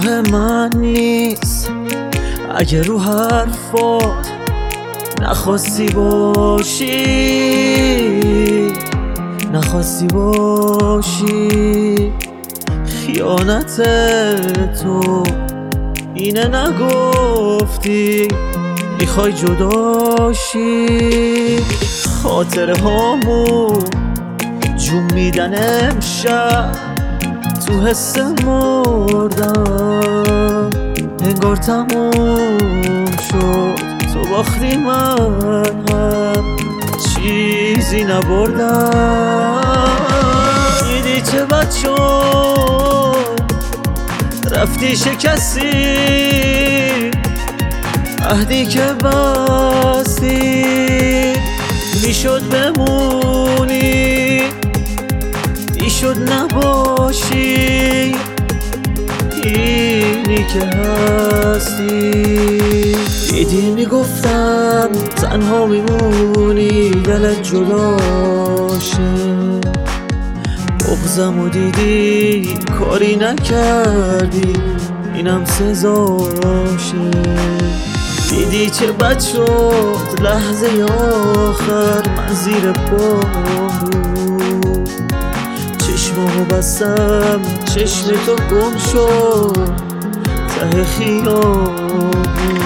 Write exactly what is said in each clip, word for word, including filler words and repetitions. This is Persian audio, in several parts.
راه من نیست اگه رو حرفات نخواستی باشی، نخواستی باشی. خیانت تو اینه نگفتی میخوای جداشی. خاطره هامو جون میدن امشب تو حس مردم، انگار تموم شد تو باختی من هم چیزی نبردم. دیدی چه بد شد رفتی شکستی عهدی که بستی، میشد بمونی میشد نباشی. اینی که هستی دیدی میگفتم تنها میمونی دلت جداشه، بغضم و دیدی کاری نکردی اینم سزاشه. دیدی چه بد شد لحظه آخر من زیر بارون، چشمامو بستم چشم تو گم شد ته خیابون.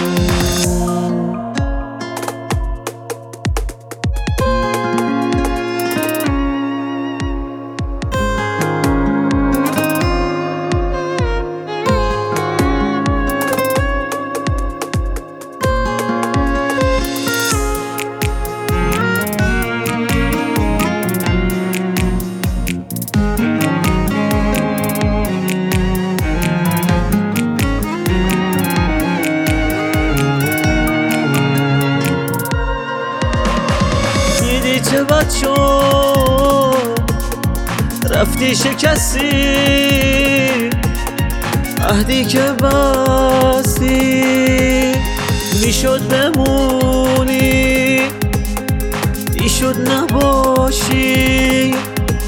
چه بد شد رفتی شکستی عهدی که بستی، میشد بمونی میشد نباشی.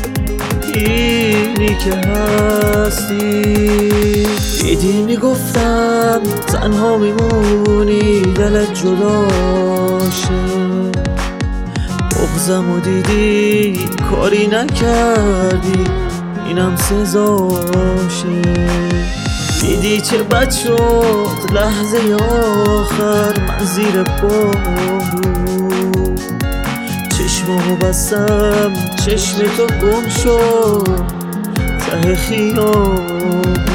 اینی که هستی دیدی میگفتم تنها میمونی دلت جداشه، بغضم و دیدی کاری نکردی اینم سزاشه. دیدی چه بد شد لحظه آخر من زیر بارون، چشمامو بستم چشم تو گم شد ته خیابون.